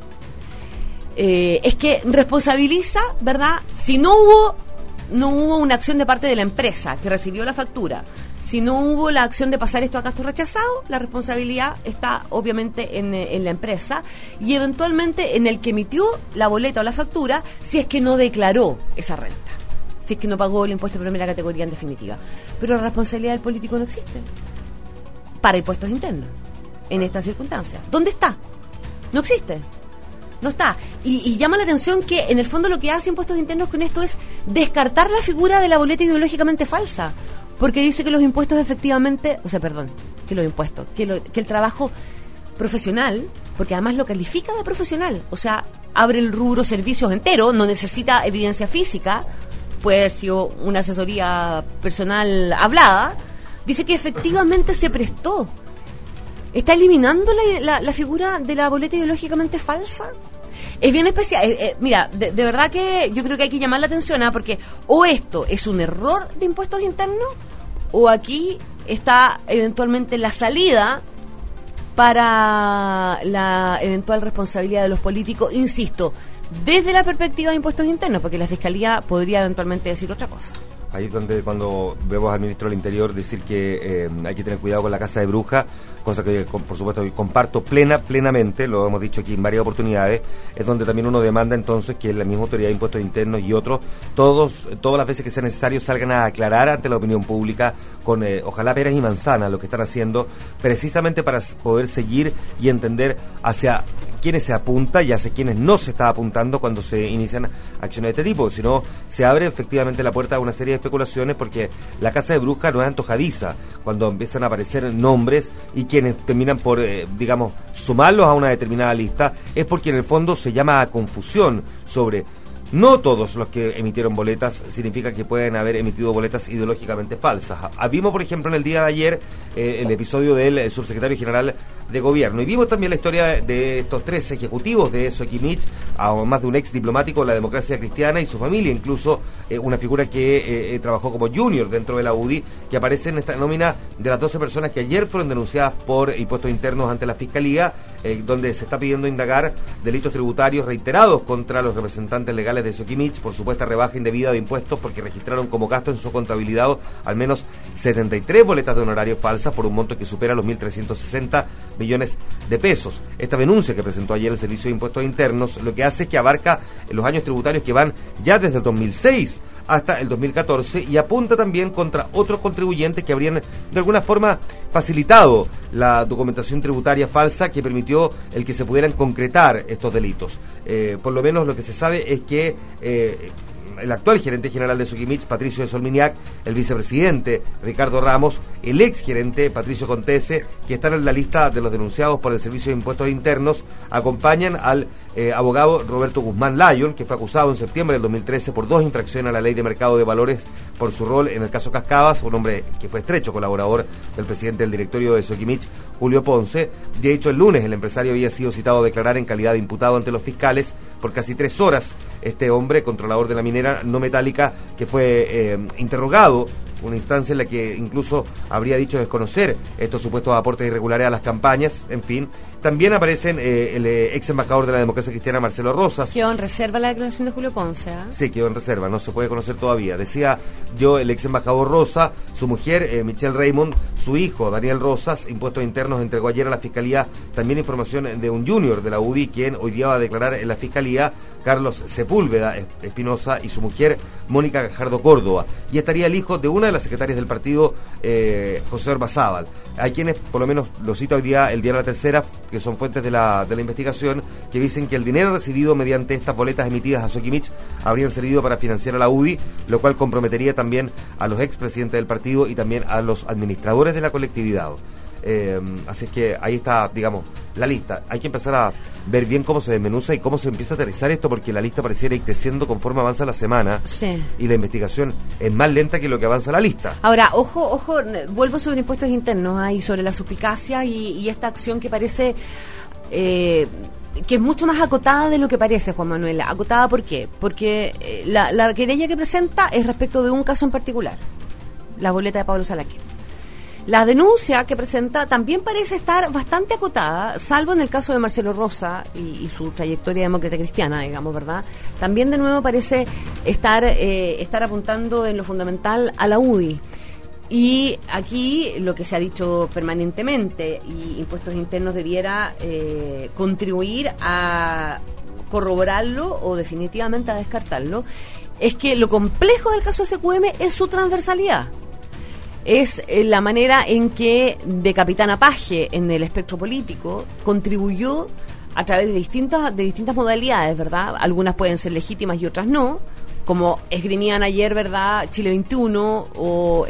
Es que responsabiliza, ¿verdad? Si no hubo una acción de parte de la empresa que recibió la factura, si no hubo la acción de pasar esto a gasto rechazado, la responsabilidad está obviamente en la empresa y eventualmente en el que emitió la boleta o la factura, si es que no declaró esa renta, si es que no pagó el impuesto de primera categoría en definitiva. Pero la responsabilidad del político no existe para Impuestos Internos en estas circunstancias. ¿Dónde está? No existe. No está. Y llama la atención que en el fondo lo que hace Impuestos Internos con esto es descartar la figura de la boleta ideológicamente falsa, porque dice que los impuestos efectivamente, que el trabajo profesional, porque además lo califica de profesional, o sea, abre el rubro servicios entero, no necesita evidencia física, puede haber sido una asesoría personal hablada, dice que efectivamente se prestó. ¿Está eliminando la figura de la boleta ideológicamente falsa? Es bien especial. Mira, de verdad que yo creo que hay que llamar la atención, porque o esto es un error de Impuestos Internos, o aquí está eventualmente la salida para la eventual responsabilidad de los políticos, insisto, desde la perspectiva de Impuestos Internos, porque la Fiscalía podría eventualmente decir otra cosa. Ahí es donde cuando vemos al ministro del Interior decir que hay que tener cuidado con la casa de brujas, cosa que por supuesto comparto plenamente, lo hemos dicho aquí en varias oportunidades, es donde también uno demanda entonces que la misma autoridad de impuestos internos y otros, todas las veces que sea necesario salgan a aclarar ante la opinión pública con ojalá peras y manzanas lo que están haciendo, precisamente para poder seguir y entender hacia quiénes se apunta y hacia quienes no se está apuntando cuando se inician acciones de este tipo, si no se abre efectivamente la puerta a una serie de especulaciones, porque la casa de brujas no es antojadiza cuando empiezan a aparecer nombres y quienes terminan por, digamos, sumarlos a una determinada lista, es porque en el fondo se llama a confusión sobre no todos los que emitieron boletas significa que pueden haber emitido boletas ideológicamente falsas. Vimos, por ejemplo, en el día de ayer el episodio del subsecretario general de Gobierno, y vimos también la historia de estos 3 ejecutivos de Soquimich, más de un ex diplomático de la democracia cristiana y su familia, incluso una figura que trabajó como junior dentro de la UDI, que aparece en esta nómina de las 12 personas que ayer fueron denunciadas por impuestos internos ante la Fiscalía, donde se está pidiendo indagar delitos tributarios reiterados contra los representantes legales de Soquimich por supuesta rebaja indebida de impuestos, porque registraron como gasto en su contabilidad al menos 73 boletas de honorario falsas por un monto que supera los 1.360 millones de pesos. Esta denuncia que presentó ayer el Servicio de Impuestos Internos lo que hace es que abarca los años tributarios que van ya desde el 2006 hasta el 2014 y apunta también contra otros contribuyentes que habrían de alguna forma facilitado la documentación tributaria falsa que permitió el que se pudieran concretar estos delitos. Por lo menos lo que se sabe es que el actual gerente general de Soquimich, Patricio de Solminiac, el vicepresidente Ricardo Ramos, el ex gerente Patricio Contese, que están en la lista de los denunciados por el Servicio de Impuestos Internos, acompañan al abogado Roberto Guzmán Lyon, que fue acusado en septiembre del 2013 por 2 infracciones a la Ley de Mercado de Valores por su rol en el caso Cascabas, un hombre que fue estrecho colaborador del presidente del directorio de Soquimich, Julio Ponce. De hecho, el lunes el empresario había sido citado a declarar en calidad de imputado ante los fiscales por casi 3 horas. Este hombre, controlador de la minera no metálica, que fue interrogado, una instancia en la que incluso habría dicho desconocer estos supuestos aportes irregulares a las campañas, en fin. También aparecen el ex embajador de la democracia cristiana, Marcelo Rosas. Quedó en reserva la declaración de Julio Ponce, ¿eh? Sí, quedó en reserva, no se puede conocer todavía. Decía yo, el ex embajador Rosa, su mujer, Michelle Raymond, su hijo, Daniel Rosas, Impuestos Internos, entregó ayer a la Fiscalía también información de un junior de la UDI, quien hoy día va a declarar en la Fiscalía, Carlos Sepúlveda Espinosa, y su mujer, Mónica Gajardo Córdoba. Y estaría el hijo de una de las secretarias del partido, José Ormazábal. Hay quienes, por lo menos lo cita hoy día el diario La Tercera, que son fuentes de la investigación, que dicen que el dinero recibido mediante estas boletas emitidas a Soquimich habrían servido para financiar a la UDI, lo cual comprometería también a los expresidentes del partido y también a los administradores de la colectividad. Así es que ahí está, digamos, la lista. Hay que empezar a ver bien cómo se desmenuza y cómo se empieza a aterrizar esto, porque la lista pareciera ir creciendo conforme avanza la semana. Sí. Y la investigación es más lenta que lo que avanza la lista. Ahora, ojo, vuelvo sobre impuestos internos y sobre la suspicacia y esta acción que parece que es mucho más acotada de lo que parece, Juan Manuel. ¿Acotada por qué? Porque la querella que presenta es respecto de un caso en particular, la boleta de Pablo Salaquet. La denuncia que presenta también parece estar bastante acotada, salvo en el caso de Marcelo Rosa y su trayectoria demócrata cristiana, digamos, ¿verdad? También de nuevo parece estar apuntando en lo fundamental a la UDI. Y aquí lo que se ha dicho permanentemente, y Impuestos Internos debiera contribuir a corroborarlo o definitivamente a descartarlo, es que lo complejo del caso SQM es su transversalidad. Es la manera en que de Capitán Paje en el espectro político contribuyó a través de distintas modalidades, ¿verdad? Algunas pueden ser legítimas y otras no, como esgrimían ayer, ¿verdad? Chile 21 o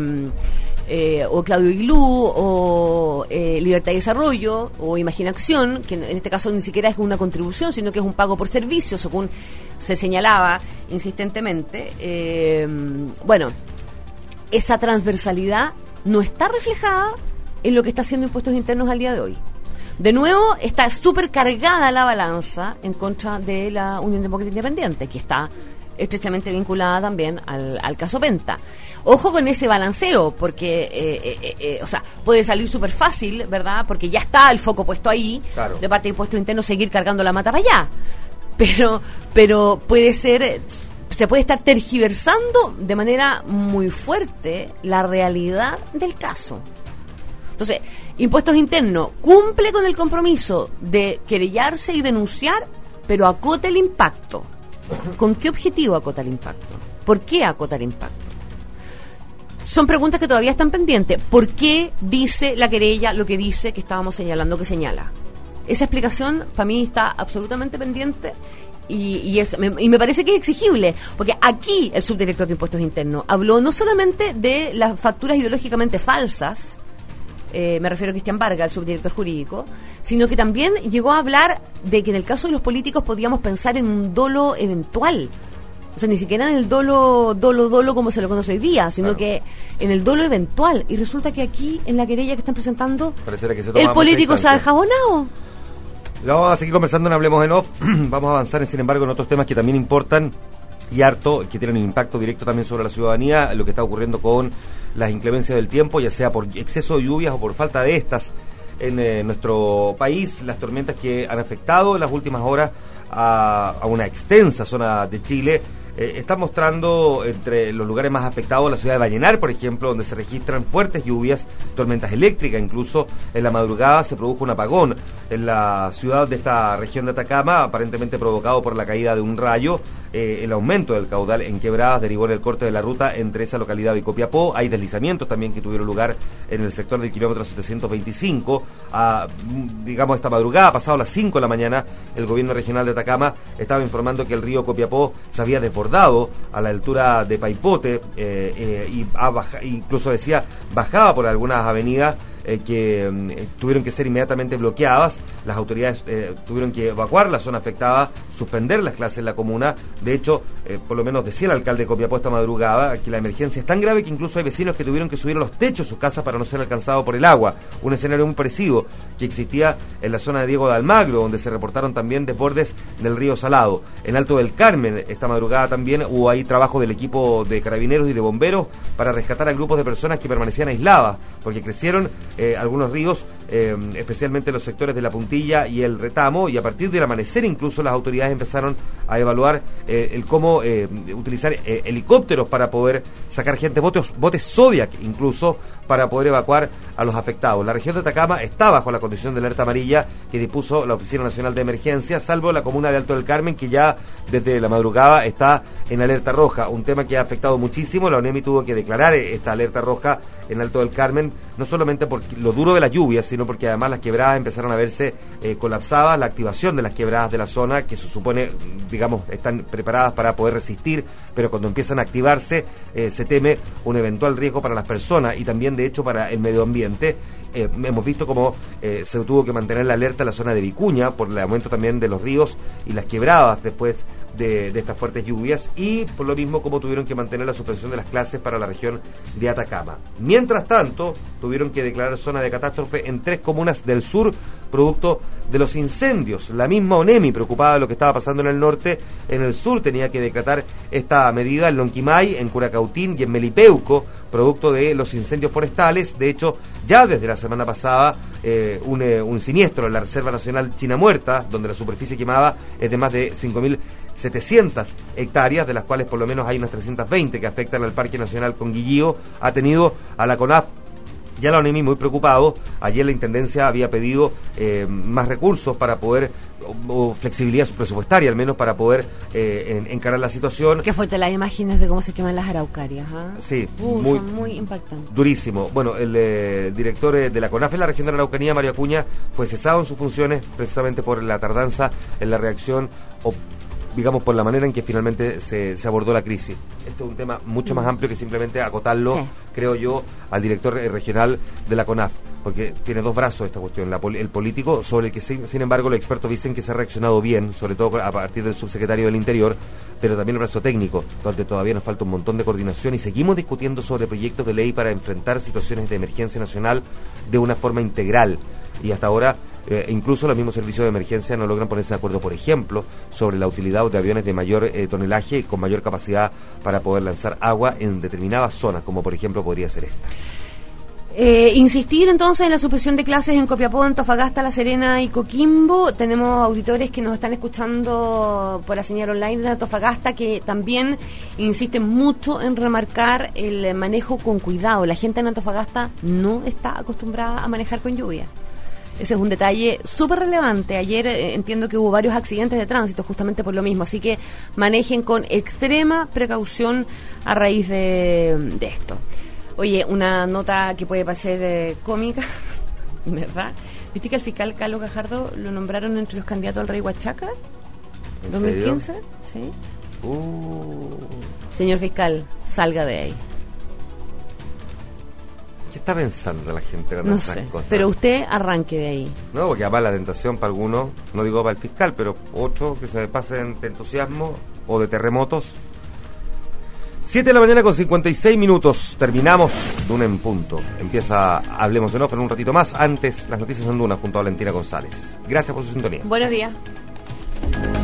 Claudio Iglú o Libertad y Desarrollo o Imagina Acción, que en este caso ni siquiera es una contribución, sino que es un pago por servicio, según se señalaba insistentemente. Bueno, esa transversalidad no está reflejada en lo que está haciendo Impuestos Internos al día de hoy. De nuevo, está súper cargada la balanza en contra de la Unión Demócrata Independiente, que está estrechamente vinculada también al caso Penta. Ojo con ese balanceo, porque puede salir súper fácil, ¿verdad? Porque ya está el foco puesto ahí, claro, de parte de Impuestos Internos, seguir cargando la mata para allá. Pero puede ser se puede estar tergiversando de manera muy fuerte la realidad del caso. Entonces, Impuestos Internos cumple con el compromiso de querellarse y denunciar, pero acota el impacto. ¿Con qué objetivo acota el impacto? ¿Por qué acota el impacto? Son preguntas que todavía están pendientes. ¿Por qué dice la querella lo que dice que estábamos señalando que señala? Esa explicación para mí está absolutamente pendiente y me parece que es exigible, porque aquí el subdirector de Impuestos Internos habló no solamente de las facturas ideológicamente falsas, me refiero a Cristian Vargas, el subdirector jurídico, sino que también llegó a hablar de que en el caso de los políticos podíamos pensar en un dolo eventual. O sea, ni siquiera en el dolo como se lo conoce hoy día, sino claro, que en el dolo eventual. Y resulta que aquí, en la querella que están presentando, el político se ha jabonado. Lo vamos a seguir conversando en Hablemos en Off. Vamos a avanzar, sin embargo, en otros temas que también importan y harto, que tienen un impacto directo también sobre la ciudadanía, lo que está ocurriendo con las inclemencias del tiempo, ya sea por exceso de lluvias o por falta de estas en nuestro país, las tormentas que han afectado en las últimas horas a una extensa zona de Chile. Está mostrando entre los lugares más afectados la ciudad de Vallenar, por ejemplo, donde se registran fuertes lluvias, tormentas eléctricas. Incluso en la madrugada se produjo un apagón en la ciudad de esta región de Atacama, aparentemente provocado por la caída de un rayo. El aumento del caudal en quebradas derivó en el corte de la ruta entre esa localidad y Copiapó. Hay deslizamientos también que tuvieron lugar en el sector del kilómetro 725. Digamos, esta madrugada, pasado las 5 de la mañana, el gobierno regional de Atacama estaba informando que el río Copiapó se había desbordado a la altura de Paipote incluso decía bajaba por algunas avenidas que tuvieron que ser inmediatamente bloqueadas. Las autoridades tuvieron que evacuar la zona afectada, suspender las clases en la comuna. De hecho, por lo menos decía el alcalde de Copiapó esta madrugada que la emergencia es tan grave que incluso hay vecinos que tuvieron que subir a los techos de sus casas para no ser alcanzados por el agua. Un escenario muy parecido que existía en la zona de Diego de Almagro, donde se reportaron también desbordes del río Salado. En Alto del Carmen, esta madrugada también hubo ahí trabajo del equipo de carabineros y de bomberos para rescatar a grupos de personas que permanecían aisladas, porque crecieron algunos ríos, especialmente en los sectores de La Puntilla y el Retamo, y a partir del amanecer incluso las autoridades empezaron a evaluar el cómo utilizar helicópteros para poder sacar gente, botes Zodiac incluso, para poder evacuar a los afectados. La región de Atacama está bajo la condición de alerta amarilla que dispuso la Oficina Nacional de Emergencia, salvo la comuna de Alto del Carmen, que ya desde la madrugada está en alerta roja, un tema que ha afectado muchísimo. La ONEMI tuvo que declarar esta alerta roja en Alto del Carmen, no solamente por lo duro de las lluvias, sino porque además las quebradas empezaron a verse colapsadas. La activación de las quebradas de la zona, que se supone, digamos, están preparadas para poder resistir, pero cuando empiezan a activarse se teme un eventual riesgo para las personas y también, de hecho, para el medio ambiente. Hemos visto cómo se tuvo que mantener la alerta en la zona de Vicuña por el aumento también de los ríos y las quebradas después de estas fuertes lluvias, y por lo mismo como tuvieron que mantener la suspensión de las clases para la región de Atacama. Mientras tanto, tuvieron que declarar zona de catástrofe en 3 comunas del sur, producto de los incendios. La misma ONEMI, preocupada de lo que estaba pasando en el norte, en el sur tenía que decretar esta medida en Lonquimay, en Curacautín y en Melipeuco, producto de los incendios forestales. De hecho, ya desde la semana pasada, un siniestro en la Reserva Nacional China Muerta, donde la superficie quemada es de más de 5.700 hectáreas, de las cuales por lo menos hay unas 320 que afectan al Parque Nacional Conguillío, ha tenido a la CONAF y a la ONEMI muy preocupado. Ayer la Intendencia había pedido más recursos para poder, o flexibilidad presupuestaria al menos, para poder encarar la situación. Qué fuerte las imágenes de cómo se queman las araucarias, ¿eh? Sí, son muy impactantes. Durísimo. Bueno, el director de la CONAF en la región de la Araucanía, Mario Acuña, fue cesado en sus funciones precisamente por la tardanza en la reacción, o digamos por la manera en que finalmente se abordó la crisis. Esto es un tema mucho más amplio que simplemente acotarlo, sí, creo yo, al director regional de la CONAF, porque tiene dos brazos esta cuestión: el político, sobre el que sin embargo los expertos dicen que se ha reaccionado bien, sobre todo a partir del subsecretario del Interior, pero también el brazo técnico, donde todavía nos falta un montón de coordinación y seguimos discutiendo sobre proyectos de ley para enfrentar situaciones de emergencia nacional de una forma integral. Y hasta ahora incluso los mismos servicios de emergencia no logran ponerse de acuerdo, por ejemplo, sobre la utilidad de aviones de mayor tonelaje y con mayor capacidad para poder lanzar agua en determinadas zonas, como por ejemplo podría ser esta. Insistir entonces en la suspensión de clases en Copiapó, Antofagasta, La Serena y Coquimbo. Tenemos auditores que nos están escuchando por la señal online de Antofagasta que también insisten mucho en remarcar el manejo con cuidado. La gente en Antofagasta no está acostumbrada a manejar con lluvia. Ese es un detalle súper relevante. Ayer entiendo que hubo varios accidentes de tránsito justamente por lo mismo, así que manejen con extrema precaución a raíz de esto. Oye, una nota que puede parecer cómica, ¿verdad? ¿Viste que al fiscal Carlos Gajardo lo nombraron entre los candidatos al Rey Huachaca? ¿En 2015, serio? Sí. Señor fiscal, salga de ahí. ¿Qué está pensando la gente con No esas sé, cosas? pero usted arranque de ahí. No, porque además la tentación para algunos, no digo para el fiscal, pero otros que se me pasen de entusiasmo o de terremotos. 7 de la mañana con 56 minutos. Terminamos Duna en punto. Empieza Hablemos en Off en un ratito más. Antes, las noticias en Duna junto a Valentina González. Gracias por su sintonía. Buenos días.